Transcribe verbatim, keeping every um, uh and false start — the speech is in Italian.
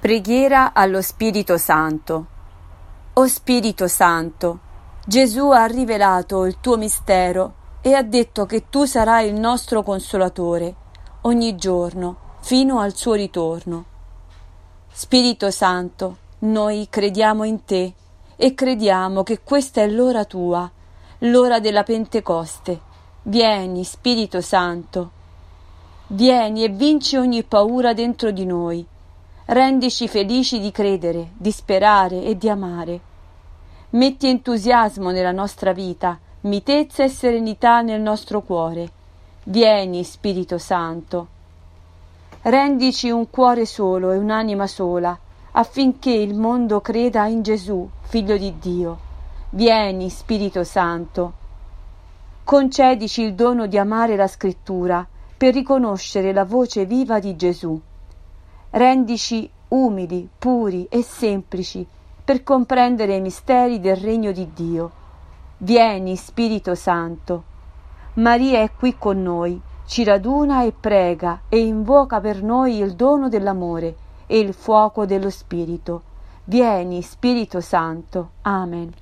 Preghiera allo Spirito Santo. O Spirito Santo, Gesù ha rivelato il tuo mistero e ha detto che tu sarai il nostro consolatore ogni giorno fino al suo ritorno. Spirito Santo, noi crediamo in te e crediamo che questa è l'ora tua, l'ora della Pentecoste. Vieni, Spirito Santo, vieni e vinci ogni paura dentro di noi. Rendici felici di credere, di sperare e di amare. Metti entusiasmo nella nostra vita, mitezza e serenità nel nostro cuore. Vieni, Spirito Santo. Rendici un cuore solo e un'anima sola, affinché il mondo creda in Gesù, Figlio di Dio. Vieni, Spirito Santo. Concedici il dono di amare la Scrittura per riconoscere la voce viva di Gesù. Rendici umili, puri e semplici per comprendere i misteri del regno di Dio. Vieni, Spirito Santo. Maria è qui con noi, ci raduna e prega e invoca per noi il dono dell'amore e il fuoco dello Spirito. Vieni, Spirito Santo. Amen.